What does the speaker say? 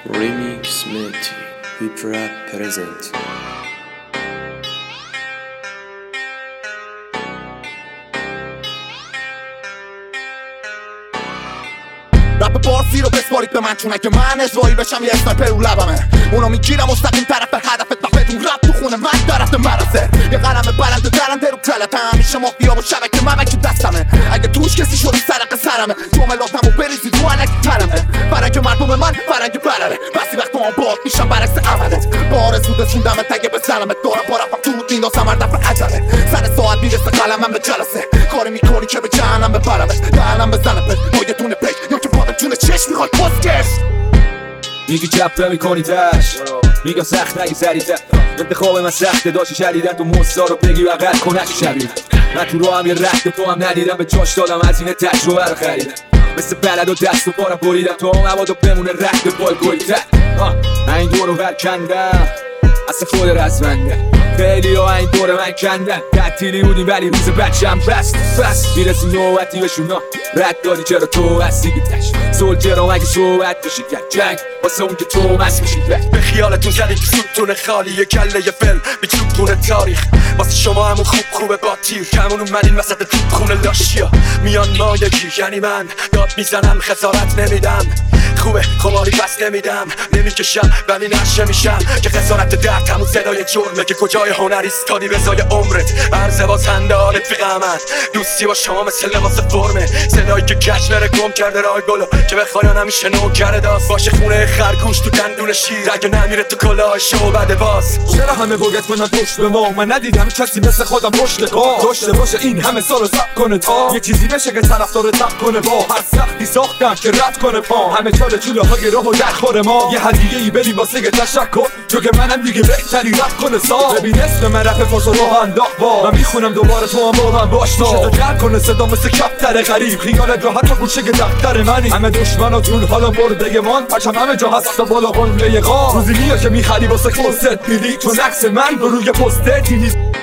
Remix Meti Hip Rap present. رپ بارسی رو بسپارید به من، چون اگه من اجرایی بشم یه اسنایپر رو لبمه. اونو میگیرم مستقیم طرف هدفت و بدون رپ تو خونه من طرف مرسه. یه قلم بلند درنده رو تلتم، میشه مافیا و شبکه ممکی دستمه. اگه توش کسی شدی سرق سرمه، جملاتمو بریزید رو علکی ترمه. فرنگ مردم من فرنگ بلره، بسی وقت هم باد میشم برعکس عملت. بار زود سوندم تگه به سلمت، دارم با رفم تو رود میندازم هر دفعه عجله. سر ساعت میرسه قلمم به جلسه، کاری میکنی که به جهنم ببرمت. دهنم بزنمت با یه دونه پیک یا که بادم جون چشم میخواد پسکش. میگی چپ میکنی تش، میگم سخت نگی سریعتر. انتخاب من سخته، داشتی شدیدن تو مستا رو بگی و قد کنش شبیه. من تو رو هم یه رد تو هم ندیدم، به چاش دادم از این تجربه رو خریدم. مثل بلد و دست و پارم بریدم تو هم مبادا بمونه رد پای گویتر. من این دور رو برکندم، اصلا خود رزمنده. خیلی ها این دور من کندن، تعطیلی بودیم ولی روز بچم بس میرسیم نوبتی بهشون. رد دادی چرا تو هستی گیتش سولجرام اگه صحبت بشید یک جنگ واسه اون که تو مست میشید. به خیالتون زدید که سوتون خالی یه کله یه فیلم بیچوبتون تاریخ. واسه شما همون خوبه با تیر کمون اومدین وسط تو خونه لاشیا. میان ما یکی یعنی من داد میزنم خسارت نمیدم. خوبه خماری پس نمیدم، نمیکشم ولی نشه میشم. که خسارت درد همون صدای جرمه که کجای هنر ایستادی بزای عمرت. عرض بازنده حالت فیقمت، دوستی با شما مثل لباس فرمه. صدایی که کش بره گم کرده رای گلو، که بخواین همیشه نوکر داست باشه. خونه خرگوش تو دندون شیر اگه نمیره تو کلاه شو بده باز. چرا همه باگت کنن پشت به ما؟ من ندیدم کسی مثل خودم پشت کار داشته باشه این همه سال رو زب کنه تا یه چیزی بشه که طرفدار تب کنه. با هر سختی ساختم که رد کنه پا، همه چاله چوله های راه و در خوره ما. یه هدیه ای بدیم واسه تشکر، چون که منم دیگه بهتری رد کنه سا. ببین اسم من رپ فارس رو انداخت با من میخونم دوباره تو هم با من باش تا میشه جر کنه صدا مثل کفتر غریب. خیالت راحت و گوشه که دفتر منی. همه دشمناتون حالا برده مان، پشم همه جا هست تا بالا قله قا. روزی میاد که میخری واسه خودت میدی، چون عکس من رو روی پستت نیست.